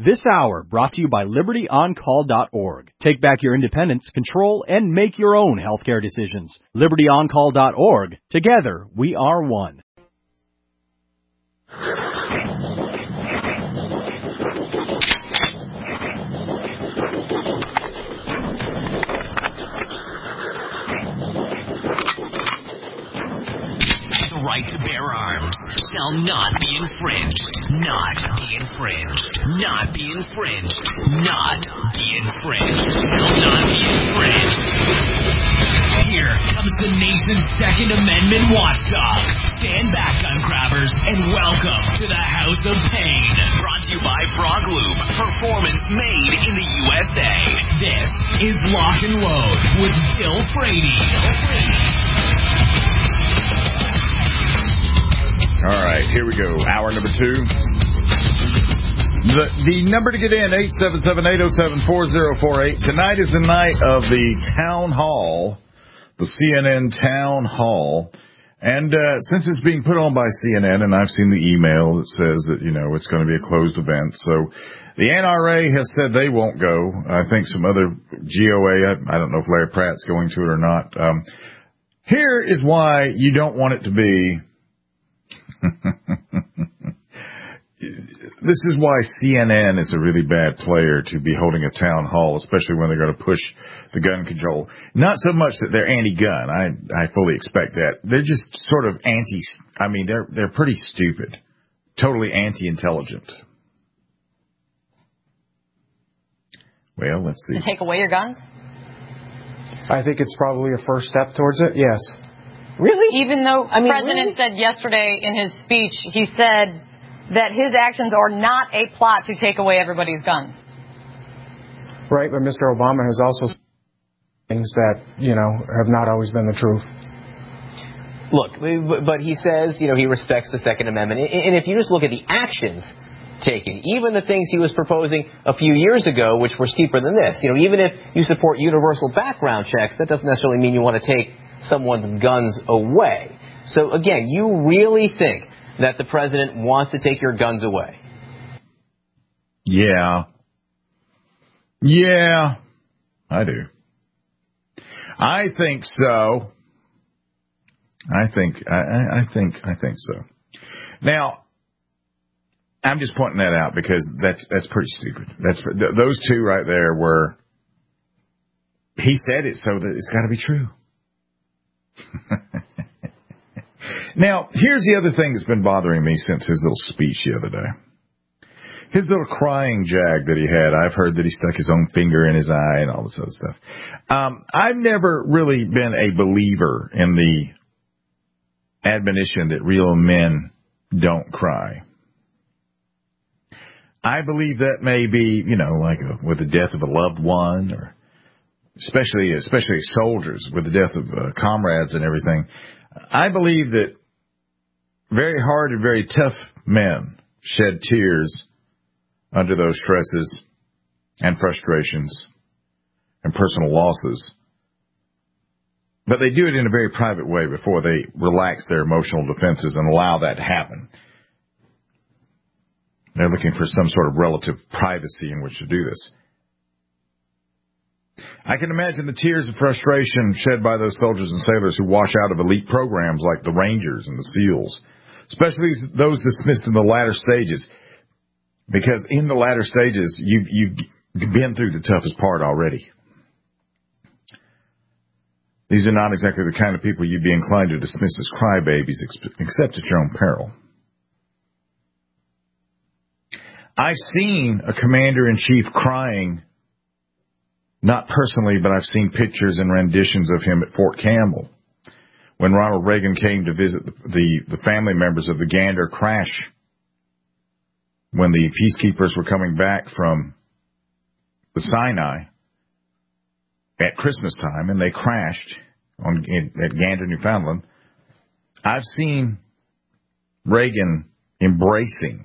This hour brought to you by LibertyOnCall.org. Take back your independence, control, and make your own healthcare decisions. LibertyOnCall.org. Together, we are one. The right to bear arms shall not be infringed. Not be infringed. Not be infringed. Not be infringed. Shall not be infringed. Here comes the nation's Second Amendment watchdog. Stand back, gun grabbers, and welcome to the House of Pain. Brought to you by Frog Lube. Performance made in the USA. This is Lock and Load with Bill Frady. All right, here we go. Hour number 2. The number to get in, 877-807-4048. Tonight is the night of the town hall, the CNN town hall. And since it's being put on by CNN, and I've seen the email that says that, it's going to be a closed event. So the NRA has said they won't go. I think some other GOA, I don't know if Larry Pratt's going to it or not. Here is why you don't want it to be. This is why CNN is a really bad player to be holding a town hall, especially when they're going to push the gun control. Not so much that they're anti-gun. I fully expect that. They're just sort of they're pretty stupid. Totally anti-intelligent. Well, let's see. To take away your guns? I think it's probably a first step towards it, yes. Really? Even though the president said yesterday in his speech, he said that his actions are not a plot to take away everybody's guns. Right, but Mr. Obama has also said things that, have not always been the truth. Look, but he says, he respects the Second Amendment. And if you just look at the actions taken, even the things he was proposing a few years ago, which were steeper than this, even if you support universal background checks, that doesn't necessarily mean you want to take someone's guns away. So again, you really think that the president wants to take your guns away? Yeah, I do. I think so. I think so. Now, I'm just pointing that out because that's pretty stupid. Those two right there were. He said it, so that it's got to be true. Now, here's the other thing that's been bothering me since his little speech the other day. His little crying jag that he had. I've heard that he stuck his own finger in his eye and all this other stuff. I've never really been a believer in the admonition that real men don't cry. I believe that may be, with the death of a loved one, or especially soldiers with the death of comrades and everything. I believe that very hard and very tough men shed tears under those stresses and frustrations and personal losses. But they do it in a very private way before they relax their emotional defenses and allow that to happen. They're looking for some sort of relative privacy in which to do this. I can imagine the tears of frustration shed by those soldiers and sailors who wash out of elite programs like the Rangers and the SEALs, especially those dismissed in the latter stages. Because in the latter stages, you've been through the toughest part already. These are not exactly the kind of people you'd be inclined to dismiss as crybabies, except at your own peril. I've seen a commander-in-chief crying, not personally, but I've seen pictures and renditions of him at Fort Campbell when Ronald Reagan came to visit the family members of the Gander crash when the peacekeepers were coming back from the Sinai at Christmas time, and they crashed at Gander, Newfoundland. I've seen Reagan embracing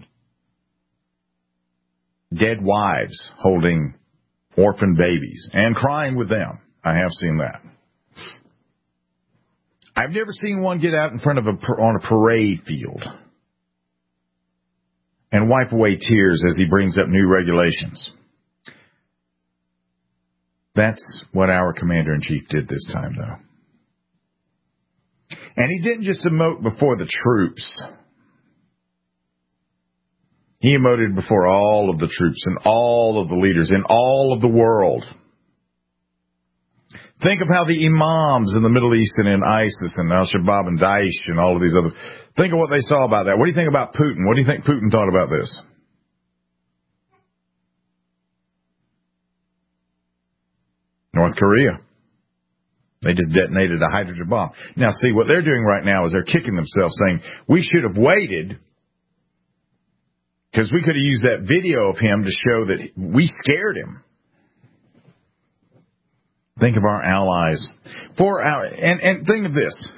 dead wives holding orphan babies and crying with them. I have seen that. I've never seen one get out in front of on a parade field and wipe away tears as he brings up new regulations. That's what our commander-in-chief did this time, though. And he didn't just emote before the troops. He emoted before all of the troops and all of the leaders in all of the world. Think of how the imams in the Middle East and in ISIS and Al-Shabaab and Daesh and all of these other... Think of what they saw about that. What do you think about Putin? What do you think Putin thought about this? North Korea. They just detonated a hydrogen bomb. Now, see, what they're doing right now is they're kicking themselves, saying, we should have waited because we could have used that video of him to show that we scared him. Think of our allies. And think of this.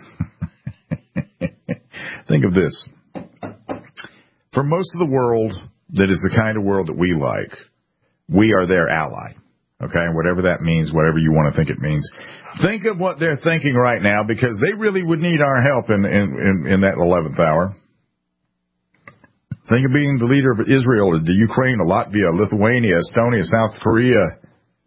Think of this. For most of the world that is the kind of world that we like, we are their ally. Okay, whatever that means, whatever you want to think it means. Think of what they're thinking right now, because they really would need our help in that 11th hour. Think of being the leader of Israel, the Ukraine, Latvia, Lithuania, Estonia, South Korea.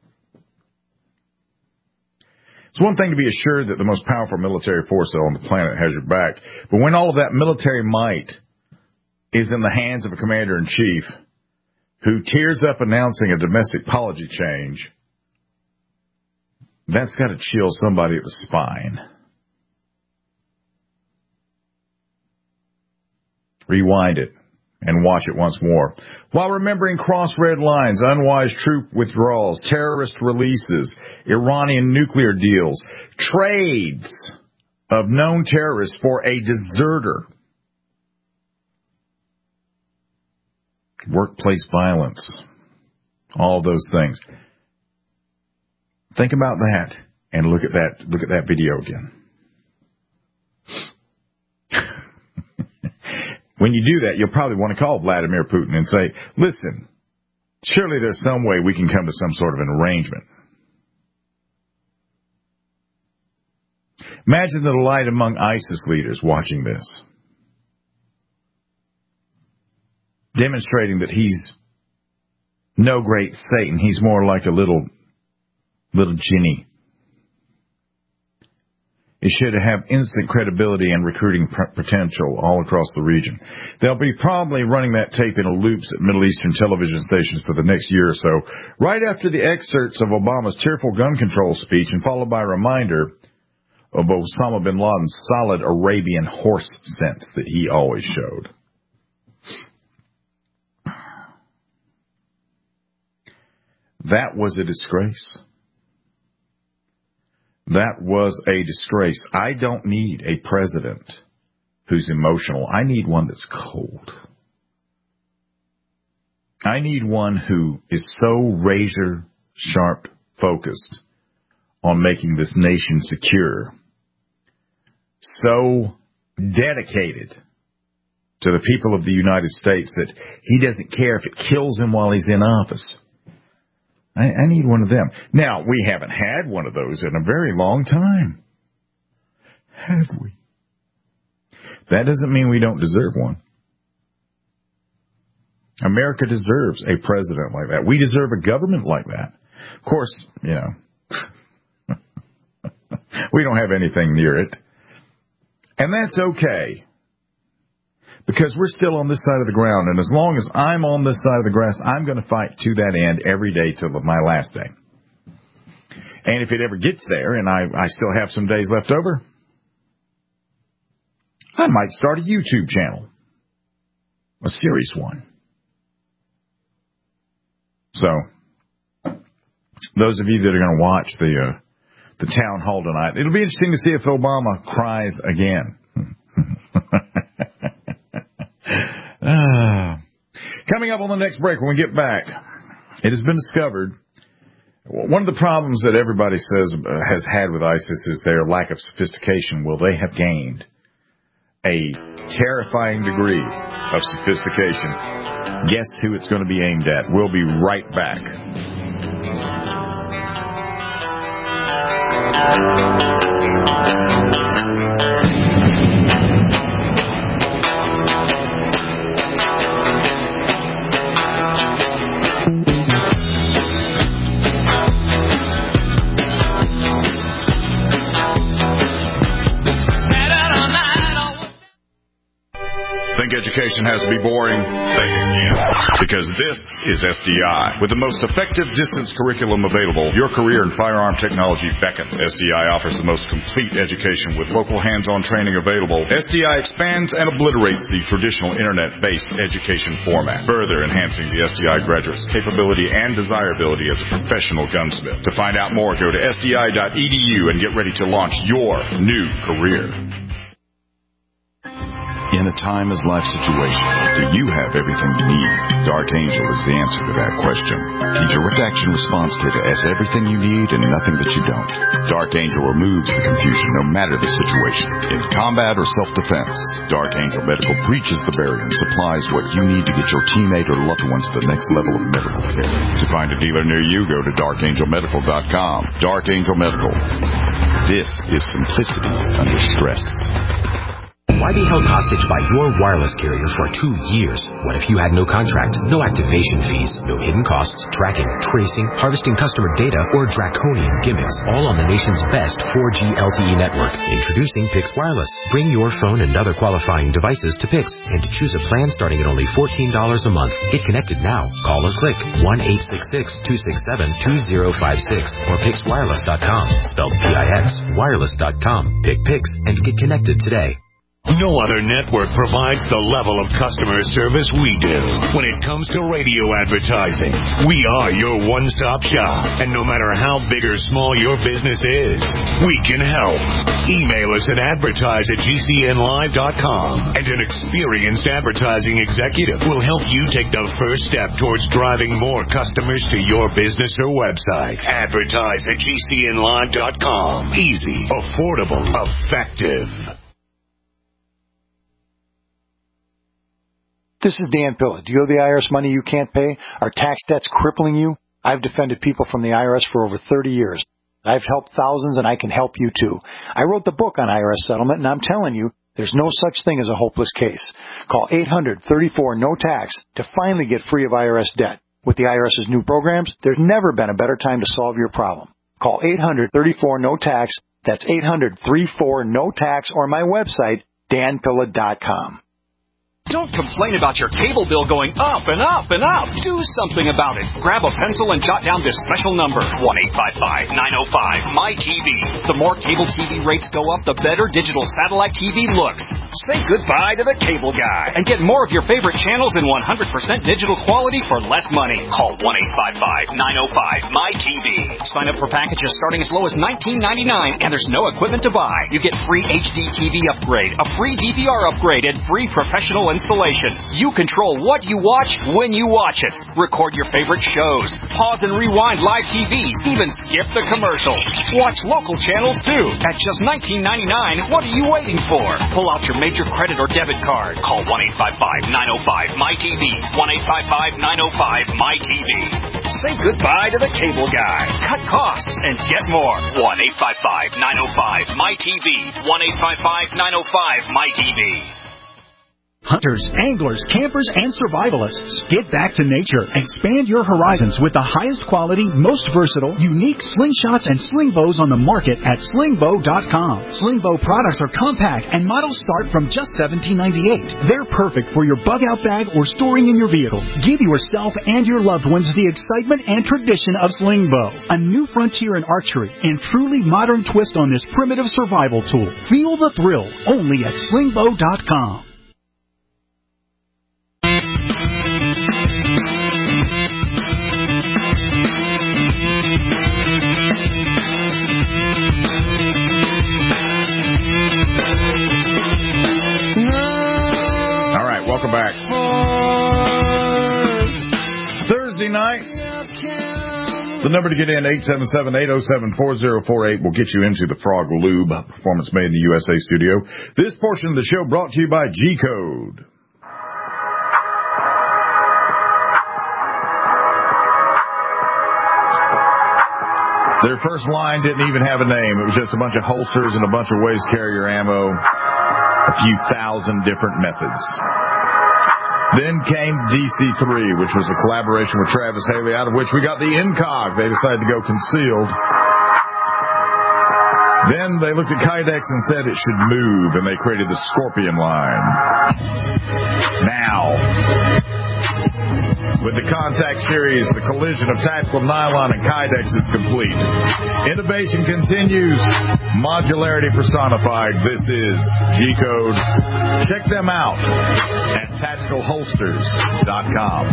It's one thing to be assured that the most powerful military force on the planet has your back, but when all of that military might is in the hands of a commander-in-chief who tears up announcing a domestic policy change, that's got to chill somebody at the spine. Rewind it and watch it once more, while remembering cross-red lines, unwise troop withdrawals, terrorist releases, Iranian nuclear deals, trades of known terrorists for a deserter, workplace violence, all those things. Think about that and look at that video again. When you do that, you'll probably want to call Vladimir Putin and say, listen, surely there's some way we can come to some sort of an arrangement. Imagine the delight among ISIS leaders watching this, demonstrating that he's no great Satan. He's more like a little Ginny. It should have instant credibility and recruiting potential all across the region. They'll be probably running that tape in loops at Middle Eastern television stations for the next year or so, right after the excerpts of Obama's tearful gun control speech, and followed by a reminder of Osama bin Laden's solid Arabian horse sense that he always showed. That was a disgrace. That was a disgrace. I don't need a president who's emotional. I need one that's cold. I need one who is so razor-sharp focused on making this nation secure, so dedicated to the people of the United States that he doesn't care if it kills him while he's in office. I need one of them. Now, we haven't had one of those in a very long time. Have we? That doesn't mean we don't deserve one. America deserves a president like that. We deserve a government like that. Of course, you know, we don't have anything near it. And that's okay, because we're still on this side of the ground, and as long as I'm on this side of the grass, I'm going to fight to that end every day till my last day. And if it ever gets there, and I still have some days left over, I might start a YouTube channel, a serious one. So, those of you that are going to watch the town hall tonight, it'll be interesting to see if Obama cries again. Coming up on the next break when we get back, it has been discovered one of the problems that everybody says has had with ISIS is their lack of sophistication. Well, they have gained a terrifying degree of sophistication. Guess who it's going to be aimed at? We'll be right back. education has to be boring, say it again. Because this is SDI. With the most effective distance curriculum available, your career in firearm technology beckons. SDI offers the most complete education with local hands-on training available. SDI expands and obliterates the traditional internet-based education format, further enhancing the SDI graduate's capability and desirability as a professional gunsmith. To find out more, go to sdi.edu and get ready to launch your new career. In a timeless-life situation, do you have everything you need? Dark Angel is the answer to that question. He's your redaction response kit that has everything you need and nothing that you don't. Dark Angel removes the confusion no matter the situation. In combat or self-defense, Dark Angel Medical breaches the barrier and supplies what you need to get your teammate or loved ones to the next level of medical care. To find a dealer near you, go to darkangelmedical.com. Dark Angel Medical. This is simplicity under stress. Why be held hostage by your wireless carrier for 2 years? What if you had no contract, no activation fees, no hidden costs, tracking, tracing, harvesting customer data, or draconian gimmicks, all on the nation's best 4G LTE network? Introducing Pix Wireless. Bring your phone and other qualifying devices to Pix and choose a plan starting at only $14 a month. Get connected now. Call or click 1-866-267-2056 or PixWireless.com. Spelled P-I-X. Wireless.com. Pick Pix and get connected today. No other network provides the level of customer service we do when it comes to radio advertising. We are your one-stop shop, and no matter how big or small your business is, we can help. Email us at advertise@gcnlive.com, and an experienced advertising executive will help you take the first step towards driving more customers to your business or website. Advertise@gcnlive.com. Easy, affordable, effective. This is Dan Pilla. Do you owe the IRS money you can't pay? Are tax debts crippling you? I've defended people from the IRS for over 30 years. I've helped thousands, and I can help you too. I wrote the book on IRS settlement, and I'm telling you, there's no such thing as a hopeless case. Call 800-34-NO-TAX to finally get free of IRS debt. With the IRS's new programs, there's never been a better time to solve your problem. Call 800-34-NO-TAX. That's 800-34-NO-TAX, or my website, danpilla.com. Don't complain about your cable bill going up and up and up. Do something about it. Grab a pencil and jot down this special number, 1-855-905-MY-TV. The more cable TV rates go up, the better digital satellite TV looks. Say goodbye to the cable guy and get more of your favorite channels in 100% digital quality for less money. Call 1-855-905-MY-TV. Sign up for packages starting as low as $19.99, and there's no equipment to buy. You get free HD TV upgrade, a free DVR upgrade, and free professional installation. You control what you watch when you watch it. Record your favorite shows. Pause and rewind live TV. Even skip the commercials. Watch local channels too. At just $19.99, what are you waiting for? Pull out your major credit or debit card. Call 1-855-905-MY-TV. 1-855-905-MY-TV. Say goodbye to the cable guy. Cut costs and get more. 1-855-905-MY-TV. 1-855-905-MY-TV. Hunters, anglers, campers, and survivalists, get back to nature. Expand your horizons with the highest quality, most versatile, unique slingshots and sling bows on the market at slingbow.com. Sling bow products are compact and models start from just $17.98. They're perfect for your bug-out bag or storing in your vehicle. Give yourself and your loved ones the excitement and tradition of sling bow, a new frontier in archery and truly modern twist on this primitive survival tool. Feel the thrill only at slingbow.com. All right, welcome back. Thursday night. The number to get in, 877-807-4048, will get you into the Frog Lube Performance Made in the USA studio. This portion of the show brought to you by G-Code. Their first line didn't even have a name. It was just a bunch of holsters and a bunch of waist carrier ammo, a few thousand different methods. Then came DC3, which was a collaboration with Travis Haley, out of which we got the Incog. They decided to go concealed. Then they looked at Kydex and said it should move, and they created the Scorpion line. With the Contact series, the collision of tactical nylon and Kydex is complete. Innovation continues. Modularity personified. This is G-Code. Check them out at tacticalholsters.com.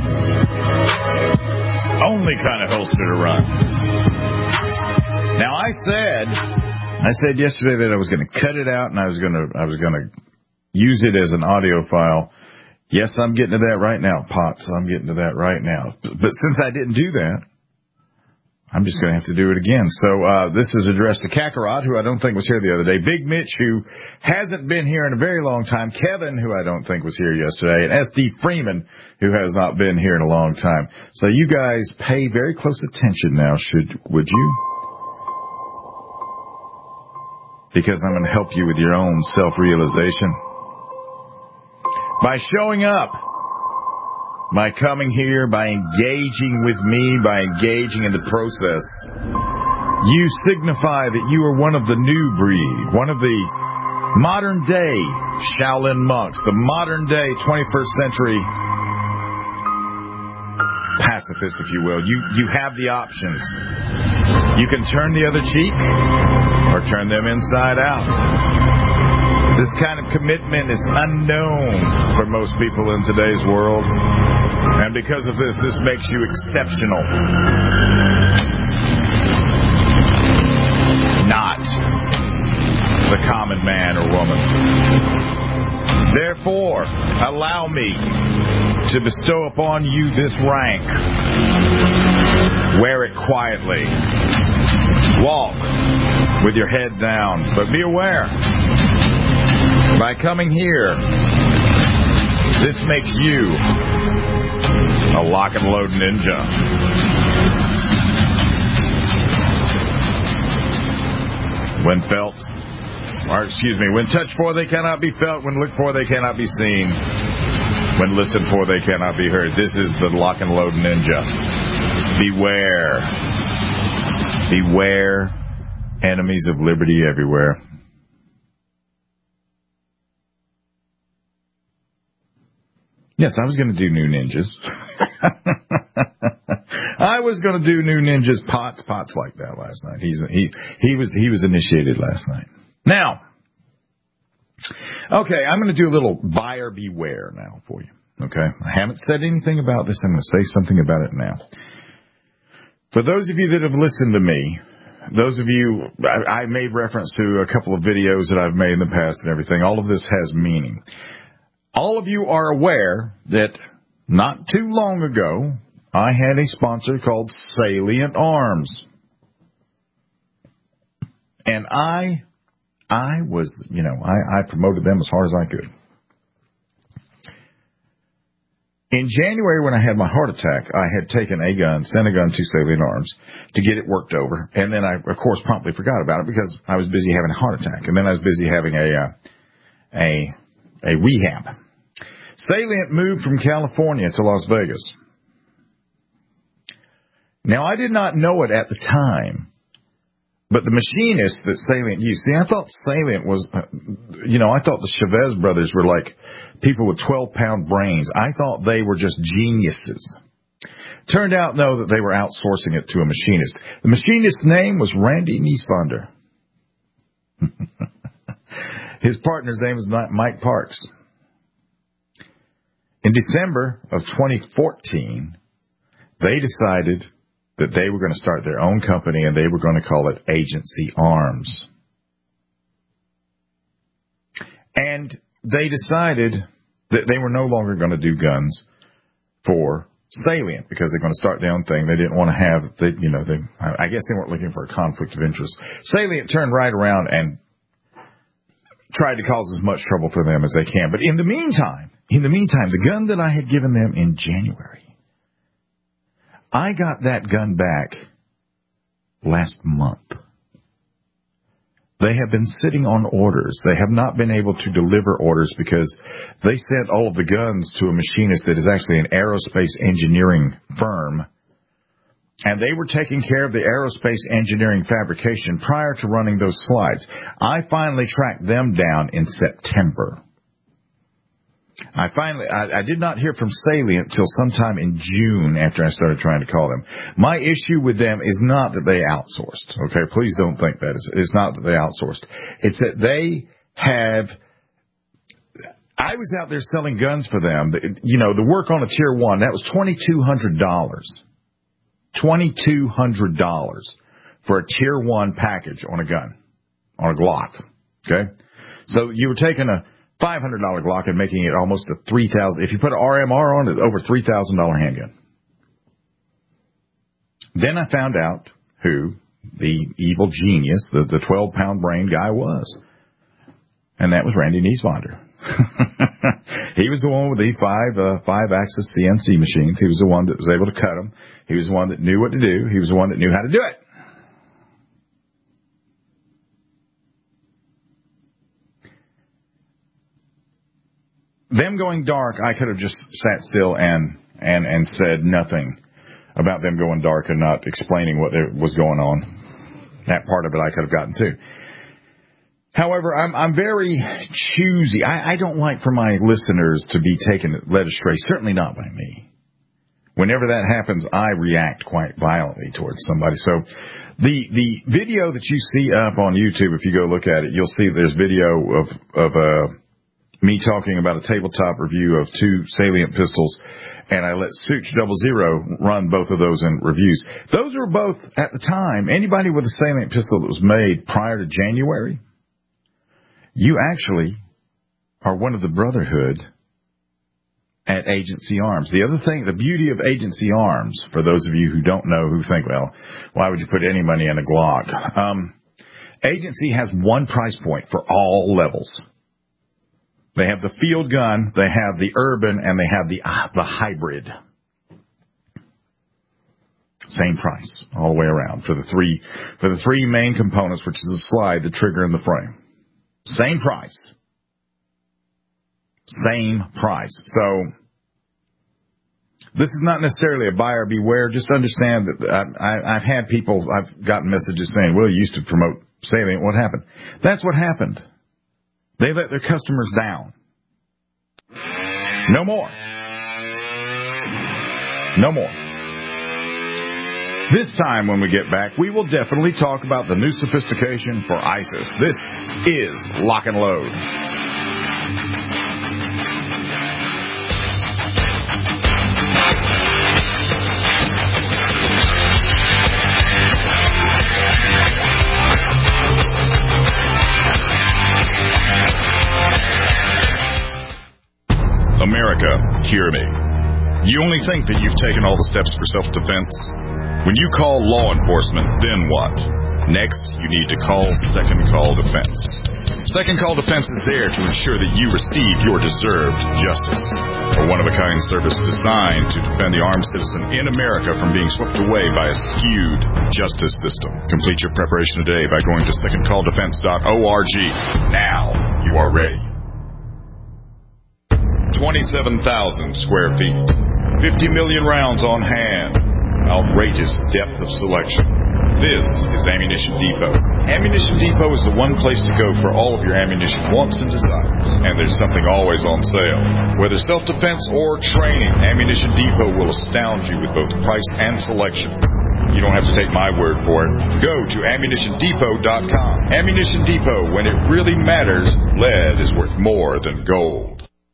Only kind of holster to run. Now, I said yesterday that I was going to cut it out and I was going to use it as an audio file. Yes, I'm getting to that right now, Potts. I'm getting to that right now. But since I didn't do that, I'm just going to have to do it again. So this is addressed to Kakarot, who I don't think was here the other day, Big Mitch, who hasn't been here in a very long time, Kevin, who I don't think was here yesterday, and S.D. Freeman, who has not been here in a long time. So you guys pay very close attention now, would you? Because I'm going to help you with your own self-realization. By showing up, by coming here, by engaging with me, by engaging in the process, you signify that you are one of the new breed, one of the modern-day Shaolin monks, the modern-day 21st century pacifist, if you will. You have the options. You can turn the other cheek or turn them inside out. This kind of commitment is unknown for most people in today's world. And because of this makes you exceptional. Not the common man or woman. Therefore, allow me to bestow upon you this rank. Wear it quietly. Walk with your head down. But be aware, by coming here, this makes you a lock and load ninja. When touched for they cannot be felt, when looked for they cannot be seen, when listened for they cannot be heard. This is the lock and load ninja. Beware. Beware, enemies of liberty everywhere. Yes, I was going to do new ninjas. I was going to do new ninjas. Potts like that last night. He was initiated last night. Now, okay, I'm going to do a little buyer beware now for you. Okay, I haven't said anything about this. I'm going to say something about it now. For those of you that have listened to me, those of you, I made reference to a couple of videos that I've made in the past and everything. All of this has meaning. All of you are aware that not too long ago, I had a sponsor called Salient Arms. And I was, I promoted them as hard as I could. In January, when I had my heart attack, I had taken sent a gun to Salient Arms to get it worked over. And then I, of course, promptly forgot about it because I was busy having a heart attack. And then I was busy having a rehab. Salient moved from California to Las Vegas. Now, I did not know it at the time, but the machinist that Salient used, I thought Salient was, I thought the Chavez brothers were like people with 12-pound brains. I thought they were just geniuses. Turned out, no, that they were outsourcing it to a machinist. The machinist's name was Randy Nieswander. His partner's name was Mike Parks. In December of 2014, they decided that they were going to start their own company and they were going to call it Agency Arms. And they decided that they were no longer going to do guns for Salient because they're going to start their own thing. They didn't want to have, I guess they weren't looking for a conflict of interest. Salient turned right around and tried to cause as much trouble for them as they can. But in the meantime, the gun that I had given them in January, I got that gun back last month. They have been sitting on orders. They have not been able to deliver orders because they sent all of the guns to a machinist that is actually an aerospace engineering firm. And they were taking care of the aerospace engineering fabrication prior to running those slides. I finally tracked them down in September. I did not hear from Salient till sometime in June after I started trying to call them. My issue with them is not that they outsourced. Okay, please don't think that. It's not that they outsourced. It's that they have. I was out there selling guns for them. You know, the work on a Tier 1, that was $2,200. $2,200 for a Tier 1 package on a gun, on a Glock. Okay? So you were taking a $500 Glock and making it almost a $3,000. If you put an RMR on it, over $3,000 handgun. Then I found out who the evil genius, the 12-pound brain guy was. And that was Randy Nieswander. He was the one with the five-axis CNC machines. He was the one that was able to cut them. He was the one that knew what to do. He was the one that knew how to do it. Them going dark, I could have just sat still and said nothing about them going dark and not explaining what was going on. That part of it I could have gotten too. However, I'm very choosy. I don't like for my listeners to be led astray, certainly not by me. Whenever that happens, I react quite violently towards somebody. So the video that you see up on YouTube, if you go look at it, you'll see there's video of me talking about a tabletop review of 2 Salient pistols, and I let Such 00 run both of those in reviews. Those were both, at the time, anybody with a Salient pistol that was made prior to January, you actually are one of the brotherhood at Agency Arms. The other thing, the beauty of Agency Arms, for those of you who don't know, who think, well, why would you put any money in a Glock? Agency has one price point for all levels. They have the field gun, they have the urban, and they have the hybrid. Same price all the way around for the three main components, which is the slide, the trigger, and the frame. Same price. Same price. So this is not necessarily a buyer beware. Just understand that I've had people, I've gotten messages saying, well, you used to promote Salient. What happened? That's what happened. They let their customers down. No more. No more. This time when we get back, we will definitely talk about the new sophistication for ISIS. This is Lock and Load. America, hear me. You only think that you've taken all the steps for self-defense? When you call law enforcement, then what? Next, you need to call Second Call Defense. Second Call Defense is there to ensure that you receive your deserved justice. A one-of-a-kind service designed to defend the armed citizen in America from being swept away by a skewed justice system. Complete your preparation today by going to secondcalldefense.org. Now you are ready. 27,000 square feet, 50 million rounds on hand, outrageous depth of selection. This is Ammunition Depot. Ammunition Depot is the one place to go for all of your ammunition wants and desires. And there's something always on sale. Whether self-defense or training, Ammunition Depot will astound you with both price and selection. You don't have to take my word for it. Go to AmmunitionDepot.com. Ammunition Depot, when it really matters, lead is worth more than gold.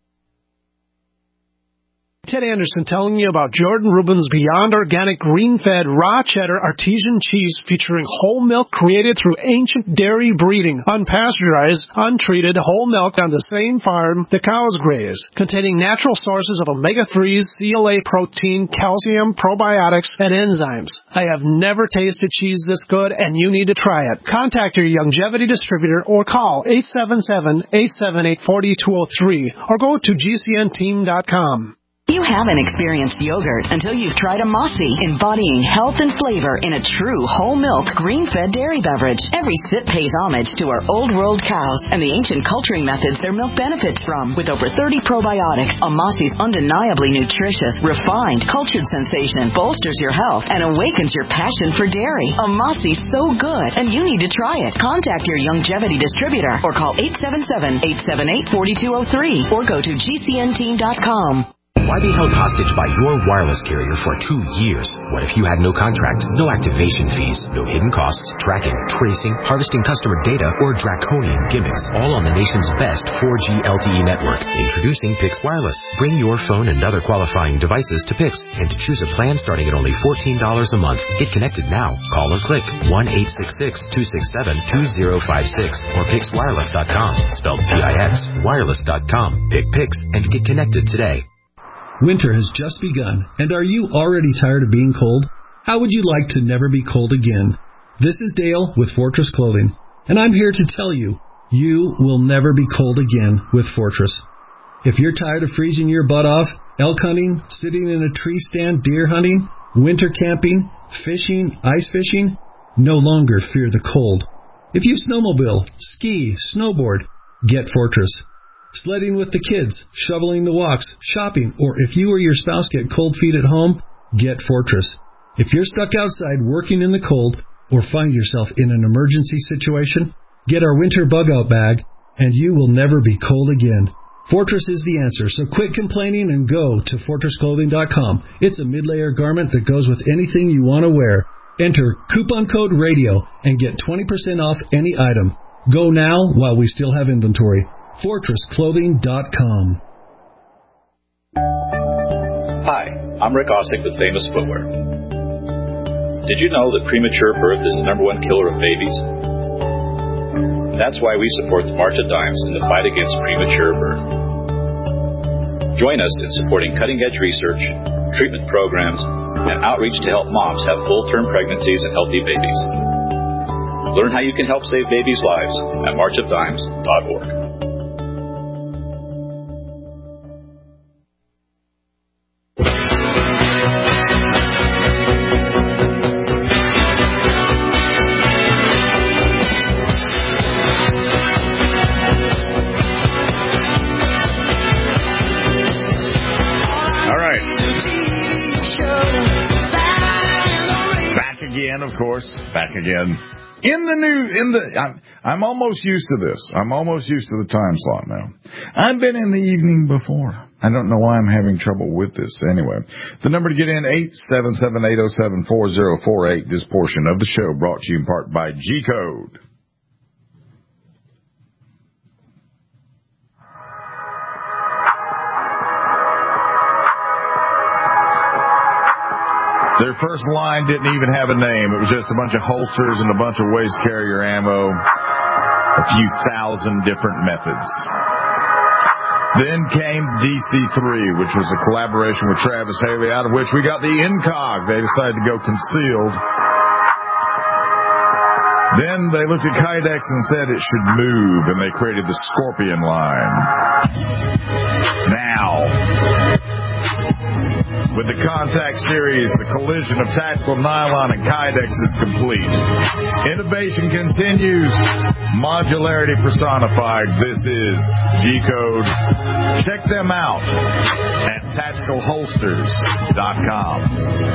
Ted Anderson telling you about Jordan Rubin's Beyond Organic Green-Fed Raw Cheddar Artesian Cheese featuring whole milk created through ancient dairy breeding, unpasteurized, untreated whole milk on the same farm the cows graze, containing natural sources of omega-3s, CLA protein, calcium, probiotics, and enzymes. I have never tasted cheese this good, and you need to try it. Contact your Longevity distributor or call 877-878-4203 or go to GCNteam.com. You haven't experienced yogurt until you've tried a Mossy, embodying health and flavor in a true whole milk, green-fed dairy beverage. Every sip pays homage to our old world cows and the ancient culturing methods their milk benefits from. With over 30 probiotics, a Mossy's undeniably nutritious, refined, cultured sensation bolsters your health and awakens your passion for dairy. A Mossy's so good, and you need to try it. Contact your Youngevity distributor or call 877-878-4203 or go to gcnteam.com. Why be held hostage by your wireless carrier for 2 years? What if you had no contract, no activation fees, no hidden costs, tracking, tracing, harvesting customer data, or draconian gimmicks, all on the nation's best 4G LTE network? Introducing Pix Wireless. Bring your phone and other qualifying devices to Pix and to choose a plan starting at only $14 a month. Get connected now. Call or click 1-866-267-2056 or PixWireless.com, spelled P-I-X, wireless.com. Pick Pix and get connected today. Winter has just begun, and are you already tired of being cold? How would you like to never be cold again? This is Dale with Fortress Clothing, and I'm here to tell you, you will never be cold again with Fortress. If you're tired of freezing your butt off, elk hunting, sitting in a tree stand, deer hunting, winter camping, fishing, ice fishing, no longer fear the cold. If you snowmobile, ski, snowboard, get Fortress. Sledding with the kids, shoveling the walks, shopping, or if you or your spouse get cold feet at home, get Fortress. If you're stuck outside working in the cold or find yourself in an emergency situation, get our winter bug-out bag and you will never be cold again. Fortress is the answer, so quit complaining and go to FortressClothing.com. It's a mid-layer garment that goes with anything you want to wear. Enter coupon code RADIO and get 20% off any item. Go now while we still have inventory. FortressClothing.com. Hi, I'm Rick Ossick with Famous Footwear. Did you know that premature birth is the #1 killer of babies? That's why we support the March of Dimes in the fight against premature birth. Join us in supporting cutting-edge research, treatment programs, and outreach to help moms have full-term pregnancies and healthy babies. Learn how you can help save babies' lives at marchofdimes.org. Back again. I'm almost used to this. I'm almost used to the time slot now. I've been in the evening before. I don't know why I'm having trouble with this. Anyway, the number to get in, 877-807-4048. This portion of the show brought to you in part by G-Code. Their first line didn't even have a name. It was just a bunch of holsters and a bunch of waist carrier ammo, a few thousand different methods. Then came DC3, which was a collaboration with Travis Haley, out of which we got the Incog. They decided to go concealed. Then they looked at Kydex and said it should move, and they created the Scorpion line. Now, with the Contact series, the collision of tactical nylon and Kydex is complete. Innovation continues. Modularity personified. This is G-Code. Check them out at tacticalholsters.com.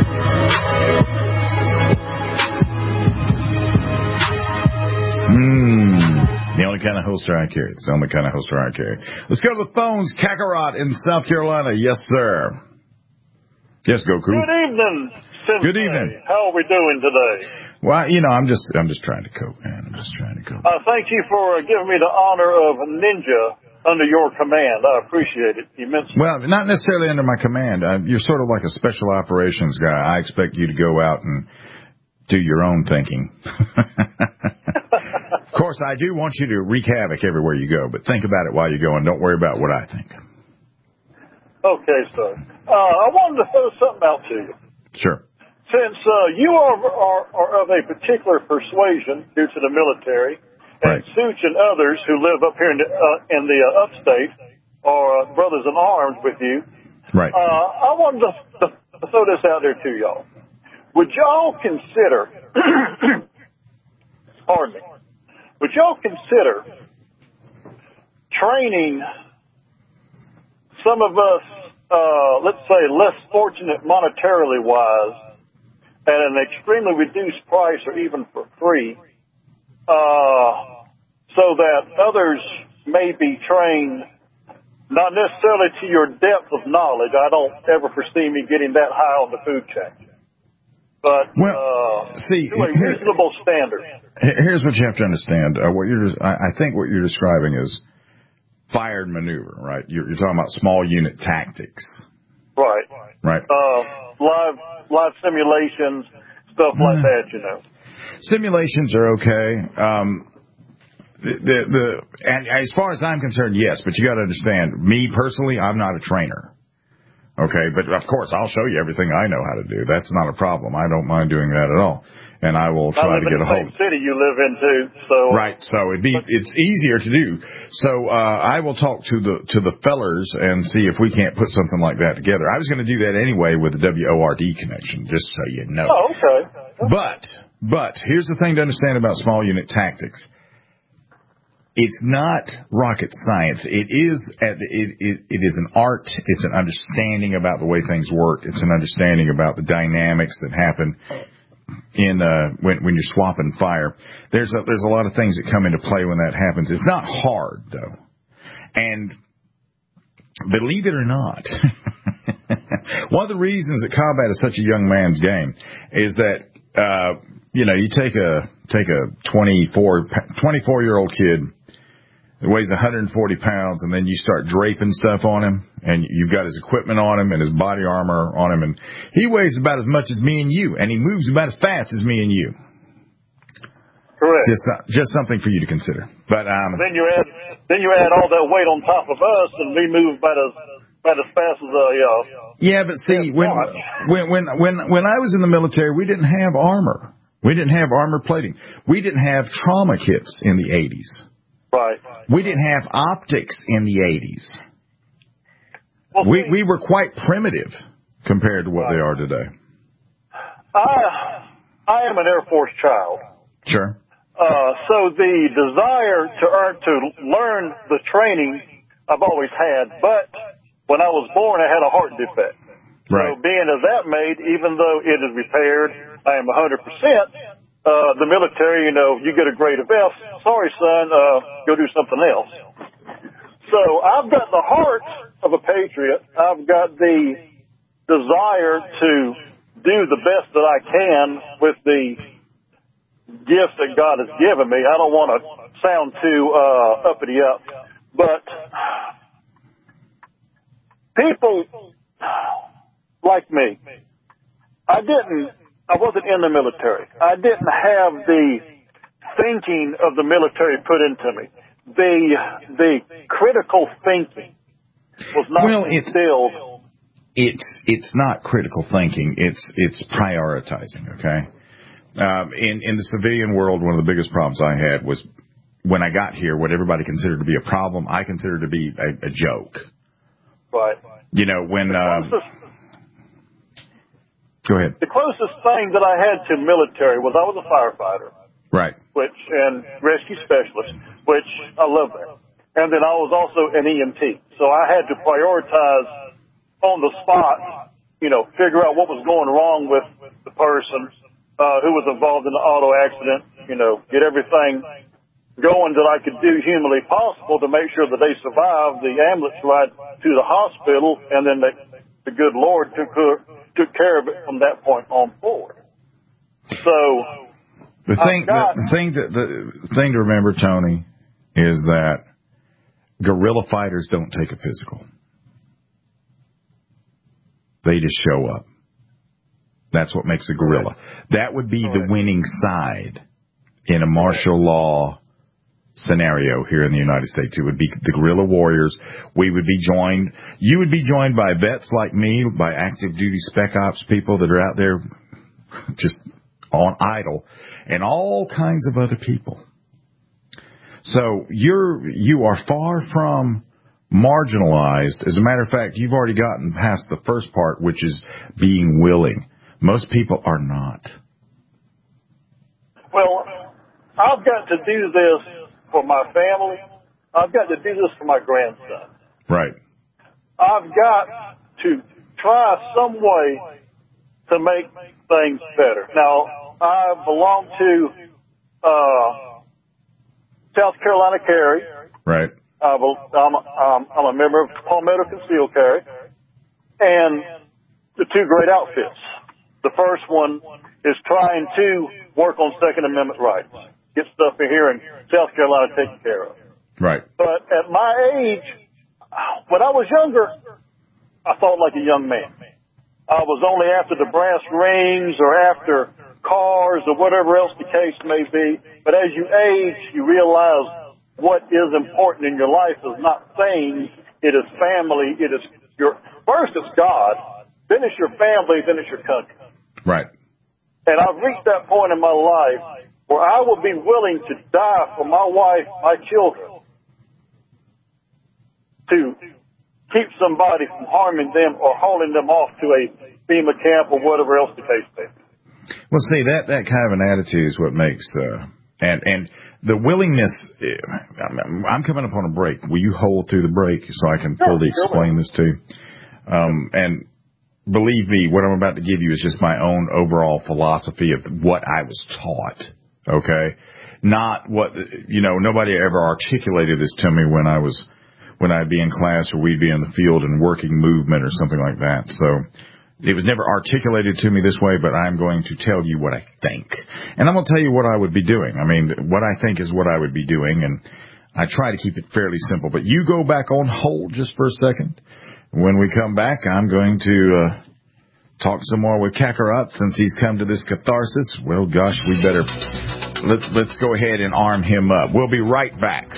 The only kind of holster I carry. It's the only kind of holster I carry. Let's go to the phones. Kakarot in South Carolina. Yes, sir. Yes, Goku. Good evening, Sensei. Good evening. How are we doing today? Well, I'm just trying to cope, man. I'm just trying to cope. Thank you for giving me the honor of ninja under your command. I appreciate it immensely. Well, not necessarily under my command. You're sort of like a special operations guy. I expect you to go out and do your own thinking. Of course, I do want you to wreak havoc everywhere you go, but think about it while you go and don't worry about what I think. Okay, sir. I wanted to throw something out to you. Sure. Since you are of a particular persuasion due to the military, and Such and others who live up here in the upstate are brothers in arms with you, Right. I wanted to throw this out there to y'all. Would y'all consider, pardon me, would y'all consider training some of us, let's say, less fortunate monetarily wise, at an extremely reduced price or even for free, so that others may be trained, not necessarily to your depth of knowledge. I don't ever foresee me getting that high on the food chain. But see, to a reasonable standard. Here's what you have to understand. I think what you're describing is fired maneuver, right? You're talking about small unit tactics. Right. Right. Live simulations, stuff like that, you know. Simulations are okay. And as far as I'm concerned, yes, but you got to understand, me personally, I'm not a trainer. Okay, but of course, I'll show you everything I know how to do. That's not a problem. I don't mind doing that at all. And I will try to get a hold. I live in the same city you live in too, so. Right, so it's easier to do. So I will talk to the fellers and see if we can't put something like that together. I was going to do that anyway with the WORD connection, just so you know. Oh, okay. But here's the thing to understand about small unit tactics. It's not rocket science. It is an art. It's an understanding about the way things work. It's an understanding about the dynamics that happen in when you're swapping fire. There's a lot of things that come into play when that happens. It's not hard though, and believe it or not, one of the reasons that combat is such a young man's game is that you take a 24-year-old kid that weighs 140 pounds, and then you start draping stuff on him, and you've got his equipment on him and his body armor on him, and he weighs about as much as me and you, and he moves about as fast as me and you. Correct. Just something for you to consider. But then you add all that weight on top of us, and we move about as fast as Yeah, but see, when I was in the military, we didn't have armor. We didn't have armor plating. We didn't have trauma kits in the 80s. Right. We didn't have optics in the 80s. Well, we were quite primitive compared to what they are today. I am an Air Force child. Sure. So the desire to learn the training I've always had, but when I was born, I had a heart defect. Right. So being of that made, even though it is repaired, I am 100%. The military, you get a grade of F. Sorry, son, go do something else. So I've got the heart of a patriot. I've got the desire to do the best that I can with the gifts that God has given me. I don't want to sound too uppity up, but people like me, I wasn't in the military. I didn't have the thinking of the military put into me. The critical thinking was not instilled. It's not critical thinking. It's prioritizing. Okay. In the civilian world, one of the biggest problems I had was when I got here, what everybody considered to be a problem, I considered to be a joke. Right. When. Go ahead. The closest thing that I had to military was I was a firefighter. Right. And rescue specialist, which I love that. And then I was also an EMT. So I had to prioritize on the spot, figure out what was going wrong with the person who was involved in the auto accident, get everything going that I could do humanly possible to make sure that they survived the ambulance ride to the hospital, and then the good Lord took care of it from that point on forward. So the thing to remember, Tony, is that guerrilla fighters don't take a physical. They just show up. That's what makes a guerrilla. That would be the winning side in a martial law scenario here in the United States. It would be the guerrilla warriors. You would be joined by vets like me, by active duty spec ops people that are out there just on idle, and all kinds of other people. So you are far from marginalized. As a matter of fact, you've already gotten past the first part, which is being willing. Most people are not. Well, I've got to do this for my family. I've got to do this for my grandson. Right. I've got to try some way to make things better. Now, I belong to South Carolina Carry. Right. I'm a member of Palmetto Concealed Carry, and the two great outfits. The first one is trying to work on Second Amendment rights, get stuff in here in South Carolina taken care of. Right. But at my age, when I was younger, I thought like a young man. I was only after the brass rings or after cars or whatever else the case may be. But as you age, you realize what is important in your life is not things. It is family. It is first it's God, then it's your family, then it's your country. Right. And I've reached that point in my life where I will be willing to die for my wife, my children, to keep somebody from harming them or hauling them off to a FEMA camp or whatever else the case may be. Well, see, that kind of an attitude is what makes and the willingness. I'm coming up on a break. Will you hold through the break so I can fully explain this to you? And believe me, what I'm about to give you is just my own overall philosophy of what I was taught. Okay, not what nobody ever articulated this to me when I'd be in class or we'd be in the field and working movement or something like that. So it was never articulated to me this way, but I'm going to tell you what I think. And I'm going to tell you what I would be doing. I mean, what I think is what I would be doing, and I try to keep it fairly simple. But you go back on hold just for a second. When we come back, I'm going to talk some more with Kakarot since he's come to this catharsis. Well, gosh, we better let's go ahead and arm him up. We'll be right back.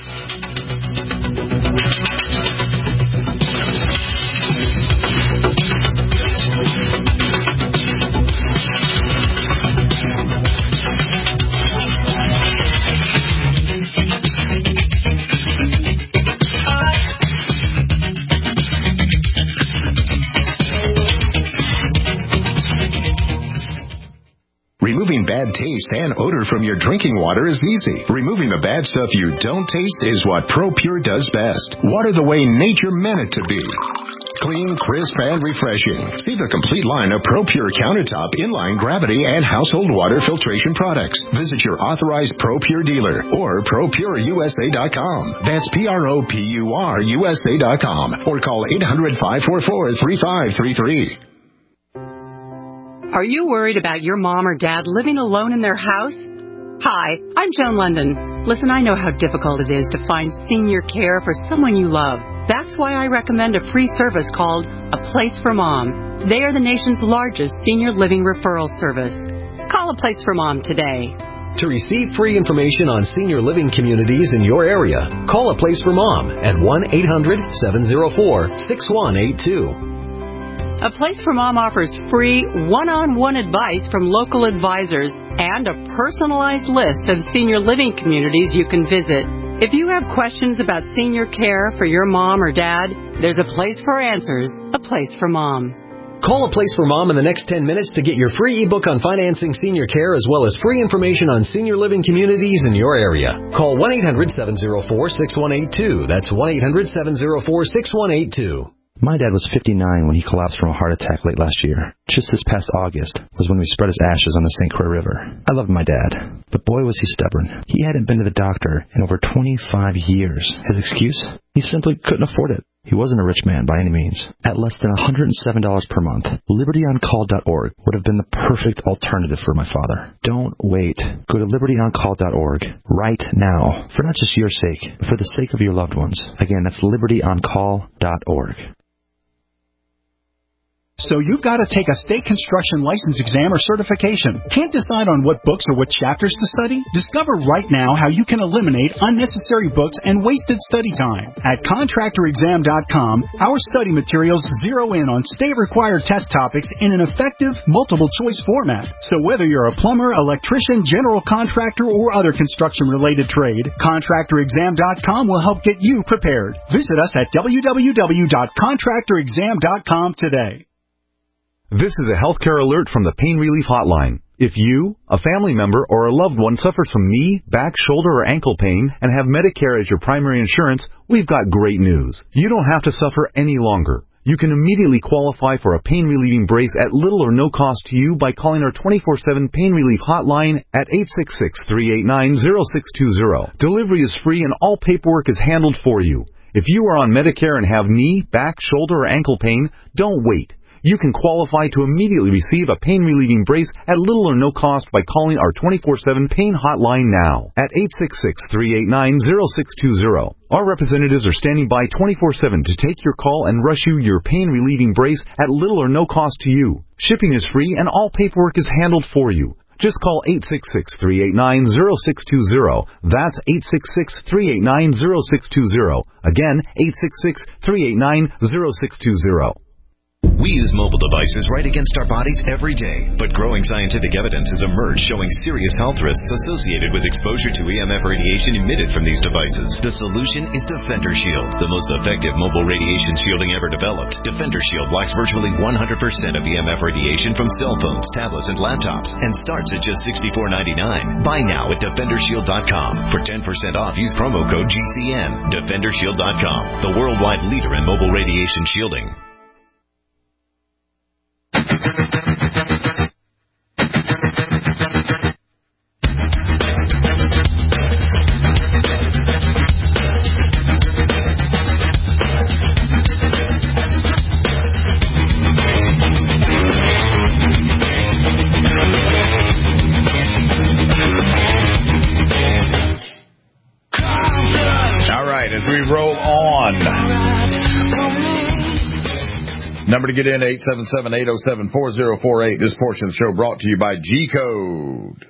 Removing bad taste and odor from your drinking water is easy. Removing the bad stuff you don't taste is what ProPure does best. Water the way nature meant it to be. Clean, crisp, and refreshing. See the complete line of ProPure countertop, inline gravity, and household water filtration products. Visit your authorized ProPure dealer or ProPureUSA.com. That's ProPureUSA.com or call 800-544-3533. Are you worried about your mom or dad living alone in their house? Hi, I'm Joan London. Listen, I know how difficult it is to find senior care for someone you love. That's why I recommend a free service called A Place for Mom. They are the nation's largest senior living referral service. Call A Place for Mom today. To receive free information on senior living communities in your area, call A Place for Mom at 1-800-704-6182. A Place for Mom offers free one-on-one advice from local advisors and a personalized list of senior living communities you can visit. If you have questions about senior care for your mom or dad, there's a place for answers, A Place for Mom. Call A Place for Mom in the next 10 minutes to get your free ebook on financing senior care as well as free information on senior living communities in your area. Call 1-800-704-6182. That's 1-800-704-6182. My dad was 59 when he collapsed from a heart attack late last year. Just this past August was when we spread his ashes on the St. Croix River. I loved my dad, but boy was he stubborn. He hadn't been to the doctor in over 25 years. His excuse? He simply couldn't afford it. He wasn't a rich man by any means. At less than $107 per month, LibertyOnCall.org would have been the perfect alternative for my father. Don't wait. Go to LibertyOnCall.org right now, for not just your sake, but for the sake of your loved ones. Again, that's LibertyOnCall.org. So you've got to take a state construction license exam or certification. Can't decide on what books or what chapters to study? Discover right now how you can eliminate unnecessary books and wasted study time. At contractorexam.com, our study materials zero in on state-required test topics in an effective, multiple-choice format. So whether you're a plumber, electrician, general contractor, or other construction-related trade, contractorexam.com will help get you prepared. Visit us at www.contractorexam.com today. This is a healthcare alert from the Pain Relief Hotline. If you, a family member, or a loved one suffers from knee, back, shoulder, or ankle pain and have Medicare as your primary insurance, we've got great news. You don't have to suffer any longer. You can immediately qualify for a pain-relieving brace at little or no cost to you by calling our 24/7 Pain Relief Hotline at 866-389-0620. Delivery is free and all paperwork is handled for you. If you are on Medicare and have knee, back, shoulder, or ankle pain, don't wait. You can qualify to immediately receive a pain-relieving brace at little or no cost by calling our 24/7 Pain Hotline now at 866-389-0620. Our representatives are standing by 24/7 to take your call and rush you your pain-relieving brace at little or no cost to you. Shipping is free and all paperwork is handled for you. Just call 866-389-0620. That's 866-389-0620. Again, 866-389-0620. We use mobile devices right against our bodies every day, but growing scientific evidence has emerged showing serious health risks associated with exposure to EMF radiation emitted from these devices. The solution is Defender Shield, the most effective mobile radiation shielding ever developed. Defender Shield blocks virtually 100% of EMF radiation from cell phones, tablets, and laptops, and starts at just $64.99. Buy now at DefenderShield.com. For 10% off, use promo code GCN. DefenderShield.com, the worldwide leader in mobile radiation shielding. All right, as we roll on. Number to get in, 877-807-4048. This portion of the show brought to you by G-Code.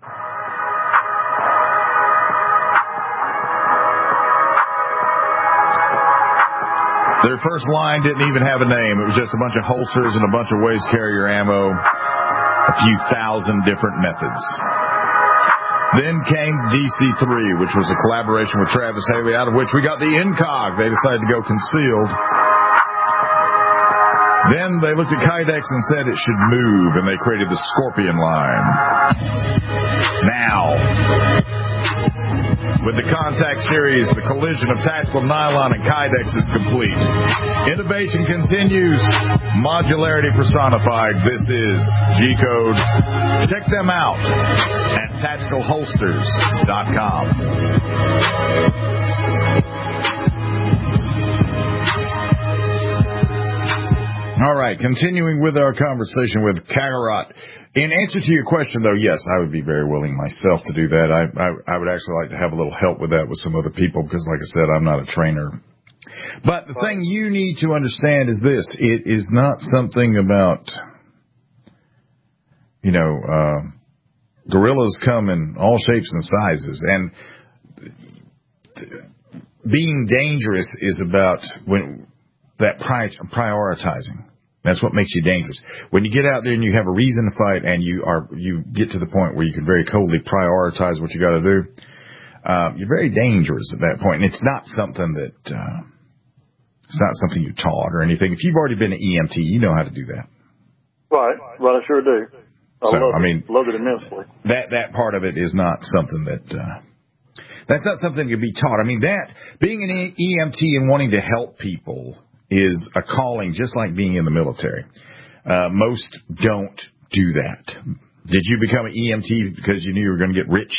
Their first line didn't even have a name. It was just a bunch of holsters and a bunch of ways to carry your ammo, a few thousand different methods. Then came DC3, which was a collaboration with Travis Haley, out of which we got the Incog. They decided to go concealed. Then they looked at Kydex and said it should move, and they created the Scorpion line. Now, with the Contact series, the collision of tactical nylon and Kydex is complete. Innovation continues. Modularity personified. This is G-Code. Check them out at tacticalholsters.com. All right, continuing with our conversation with Kakarot. In answer to your question, though, yes, I would be very willing myself to do that. I would actually like to have a little help with that with some other people because, like I said, I'm not a trainer. But the thing you need to understand is this. It is not something about, gorillas come in all shapes and sizes. And being dangerous is about that prioritizing. That's what makes you dangerous. When you get out there and you have a reason to fight and you get to the point where you can very coldly prioritize what you got to do, you're very dangerous at that point. And it's not something that it's not something you're taught or anything. If you've already been an EMT, you know how to do that. Right, I sure do. Love it immensely. That part of it is not something that's not something to be taught. I mean, that being an EMT and wanting to help people is a calling, just like being in the military. Most don't do that. Did you become an EMT because you knew you were going to get rich?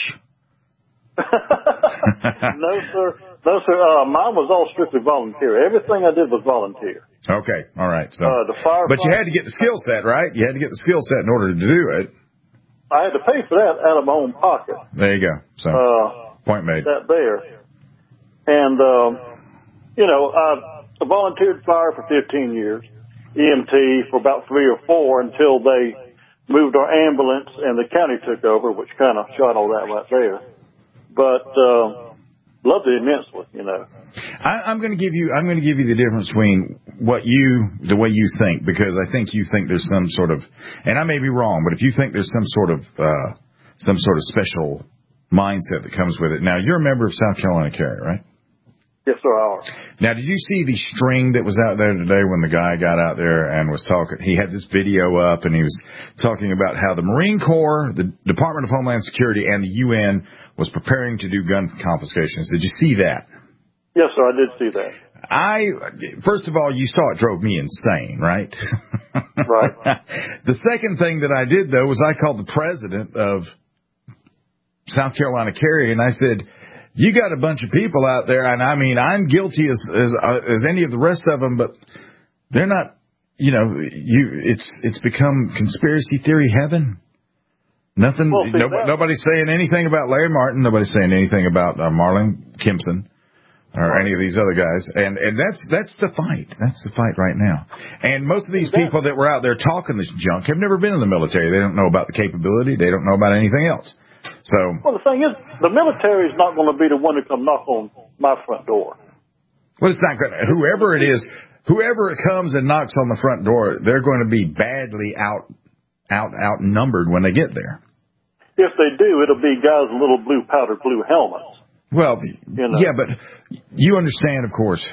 No, sir. Mine was all strictly volunteer. Everything I did was volunteer. Okay, all right. So, but you had to get the skill set, right? You had to get the skill set in order to do it. I had to pay for that out of my own pocket. There you go. So, point made. That there. And, I volunteered fire for 15 years. EMT for about 3 or 4 until they moved our ambulance and the county took over, which kind of shot all that right there. But loved it immensely, you know. I'm going to give you the difference between the way you think, because I think you think there's some sort of, and I may be wrong, but if you think there's some sort of special mindset that comes with it. Now, you're a member of South Carolina Carrier, right? Yes, sir, I are. Now, did you see the string that was out there today when the guy got out there and was talking? He had this video up, and he was talking about how the Marine Corps, the Department of Homeland Security, and the UN was preparing to do gun confiscations. Did you see that? Yes, sir, I did see that. First of all, you saw it drove me insane, right? Right. The second thing that I did, though, was I called the president of South Carolina Carrier, and I said, you got a bunch of people out there, and I mean, I'm guilty as any of the rest of them, but they're not, it's become conspiracy theory heaven. Nothing, nobody's saying anything about Larry Martin, nobody's saying anything about Marlon Kimpson or any of these other guys, and that's the fight. That's the fight right now. And most of these people that were out there talking this junk have never been in the military. They don't know about the capability. They don't know about anything else. Well, the thing is, the military is not going to be the one to come knock on my front door. Well, it's not going to. Whoever it is, whoever comes and knocks on the front door, they're going to be badly outnumbered when they get there. If they do, it'll be guys in little powder blue helmets. Well, yeah, but you understand, of course,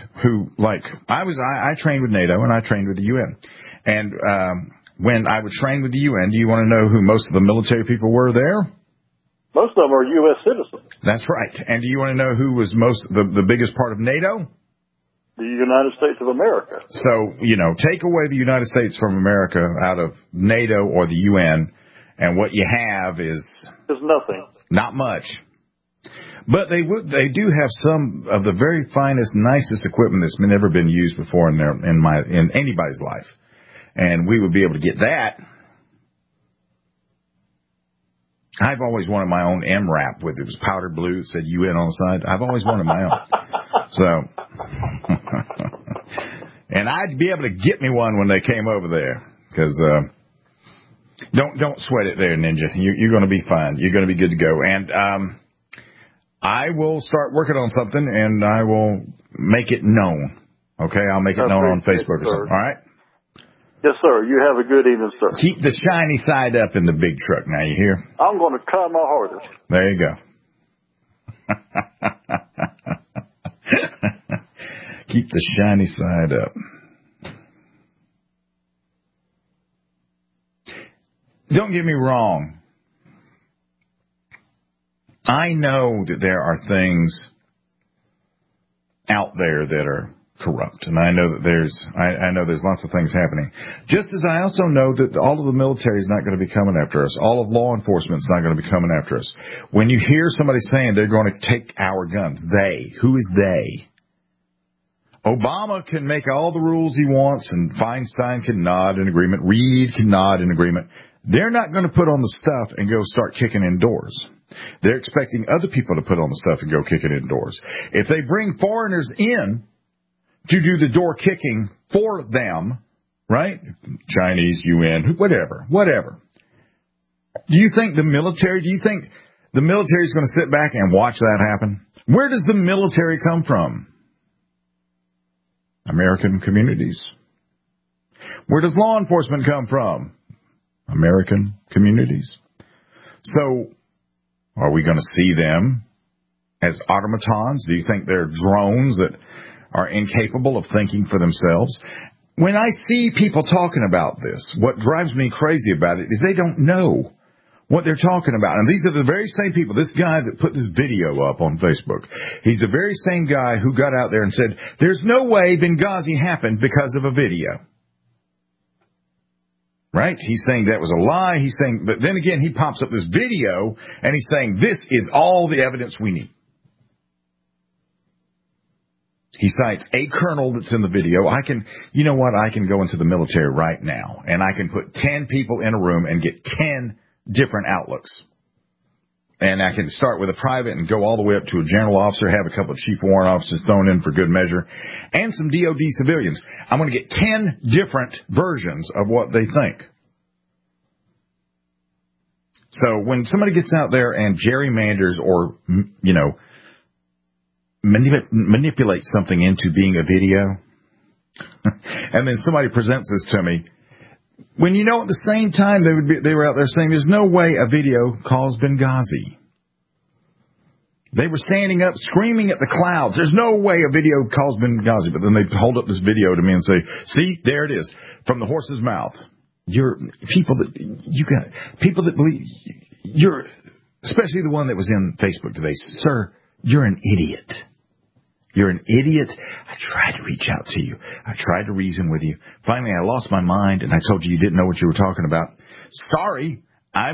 I trained with NATO and I trained with the UN. And when I would train with the UN, do you want to know who most of the military people were there? Most of them are U.S. citizens. That's right. And do you want to know who was the biggest part of NATO? The United States of America. So, take away the United States from America out of NATO or the UN, and what you have is nothing. Not much. But they do have some of the very finest, nicest equipment that's never been used before in anybody's life. And we would be able to get that. I've always wanted my own MRAP it was powdered blue, it said UN on the side. I've always wanted my own. So, and I'd be able to get me one when they came over there, because don't sweat it there, Ninja. You're going to be fine. You're going to be good to go. And I will start working on something, and I will make it known. Okay, I'll make it known on Facebook or something. All right. Yes, sir. You have a good evening, sir. Keep the shiny side up in the big truck. Now, you hear? I'm going to try my hardest. There you go. Keep the shiny side up. Don't get me wrong. I know that there are things out there that are corrupt, and I know that there's lots of things happening. Just as I also know that all of the military is not going to be coming after us. All of law enforcement is not going to be coming after us. When you hear somebody saying they're going to take our guns, who is they? Obama can make all the rules he wants, and Feinstein can nod in agreement. Reid can nod in agreement. They're not going to put on the stuff and go start kicking in doors. They're expecting other people to put on the stuff and go kicking in doors. If they bring foreigners in to do the door kicking for them, right? Chinese, UN, whatever. Do you think the military is going to sit back and watch that happen? Where does the military come from? American communities. Where does law enforcement come from? American communities. So, are we going to see them as automatons? Do you think they're drones that are incapable of thinking for themselves? When I see people talking about this, what drives me crazy about it is they don't know what they're talking about. And these are the very same people. This guy that put this video up on Facebook, he's the very same guy who got out there and said, there's no way Benghazi happened because of a video. Right? He's saying that was a lie. But then again, he pops up this video and he's saying this is all the evidence we need. He cites a colonel that's in the video. I can go into the military right now and I can put 10 people in a room and get 10 different outlooks. and I can start with a private and go all the way up to a general officer, have a couple of chief warrant officers thrown in for good measure, and some DOD civilians. I'm going to get 10 different versions of what they think. So when somebody gets out there and gerrymanders or, manipulates something into being a video, and then somebody presents this to me, when at the same time they were out there saying there's no way a video caused Benghazi. They were standing up screaming at the clouds. There's no way a video caused Benghazi. But then they hold up this video to me and say, see, there it is, from the horse's mouth. People that believe, especially the one that was in Facebook today, sir, you're an idiot. You're an idiot. I tried to reach out to you. I tried to reason with you. Finally, I lost my mind, and I told you didn't know what you were talking about. Sorry. I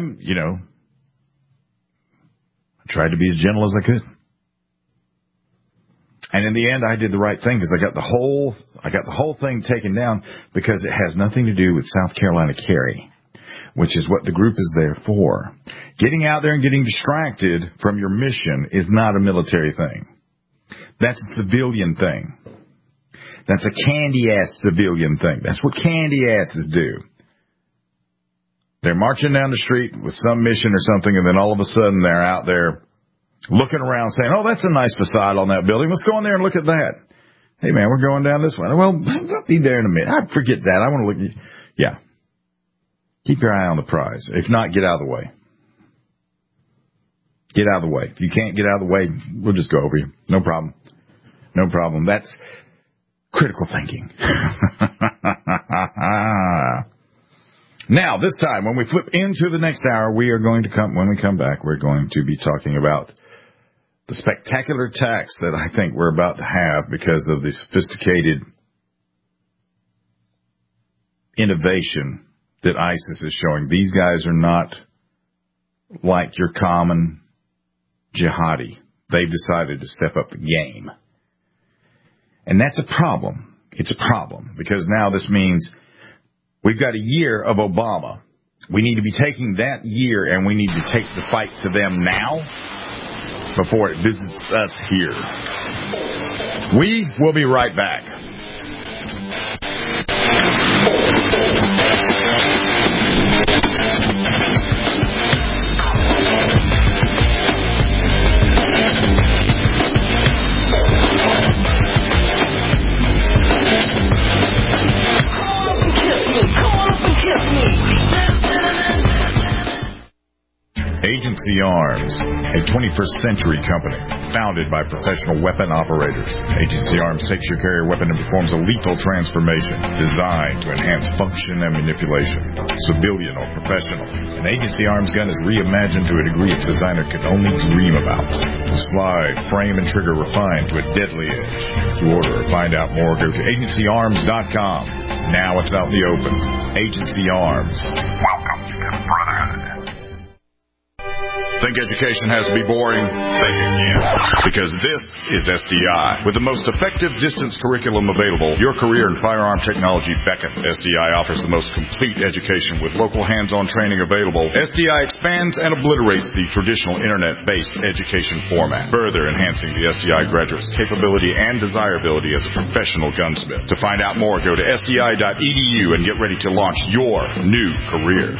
tried to be as gentle as I could. And in the end, I did the right thing because I got the whole thing taken down because it has nothing to do with South Carolina Carry, which is what the group is there for. Getting out there and getting distracted from your mission is not a military thing. That's a civilian thing. That's a candy-ass civilian thing. That's what candy-asses do. They're marching down the street with some mission or something, and then all of a sudden they're out there looking around saying, oh, that's a nice facade on that building. Let's go in there and look at that. Hey, man, we're going down this one. Well, I'll be there in a minute. I forget that. I want to look. Yeah. Keep your eye on the prize. If not, get out of the way. Get out of the way. If you can't get out of the way, we'll just go over you. No problem. No problem. That's critical thinking. Now, this time, when we flip into the next hour, when we come back, we're going to be talking about the spectacular attacks that I think we're about to have because of the sophisticated innovation that ISIS is showing. These guys are not like your common jihadi. They've decided to step up the game. And that's a problem. It's a problem because now this means we've got a year of Obama. We need to be taking that year and we need to take the fight to them now before it visits us here. We will be right back. Agency Arms, a 21st century company founded by professional weapon operators. Agency Arms takes your carrier weapon and performs a lethal transformation designed to enhance function and manipulation. Civilian or professional, an Agency Arms gun is reimagined to a degree its designer could only dream about. The slide, frame, and trigger refined to a deadly edge. To order or find out more, go to agencyarms.com. Now it's out in the open. Agency Arms. Welcome to the Brotherhood. Think education has to be boring? Think again. Because this is SDI. With the most effective distance curriculum available, your career in firearm technology beckons. SDI offers the most complete education with local hands-on training available. SDI expands and obliterates the traditional internet-based education format, further enhancing the SDI graduate's capability and desirability as a professional gunsmith. To find out more, go to sdi.edu and get ready to launch your new career.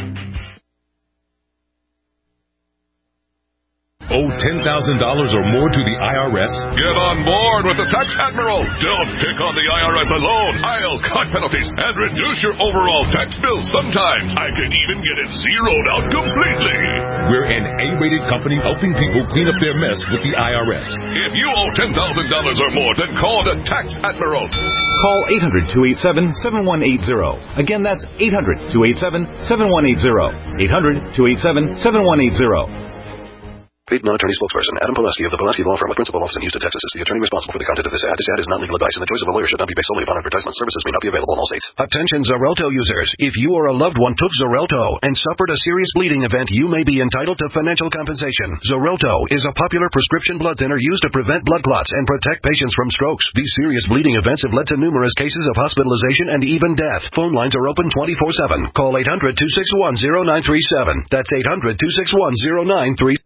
Owe $10,000 or more to the IRS? Get on board with the Tax Admiral. Don't pick on the IRS alone. I'll cut penalties and reduce your overall tax bill. Sometimes I can even get it zeroed out completely. We're an A-rated company helping people clean up their mess with the IRS. If you owe $10,000 or more, then call the Tax Admiral. Call 800-287-7180. Again, that's 800-287-7180. 800-287-7180. Paid non-attorney spokesperson Adam Pulaski of the Pulaski Law Firm with principal office in Houston, Texas, is the attorney responsible for the content of this ad. This ad is not legal advice, and the choice of a lawyer should not be based solely upon advertisement. Services may not be available in all states. Attention Xarelto users. If you or a loved one took Xarelto and suffered a serious bleeding event, you may be entitled to financial compensation. Xarelto is a popular prescription blood thinner used to prevent blood clots and protect patients from strokes. These serious bleeding events have led to numerous cases of hospitalization and even death. Phone lines are open 24/7. Call 800-261-0937. That's 800-261-0937.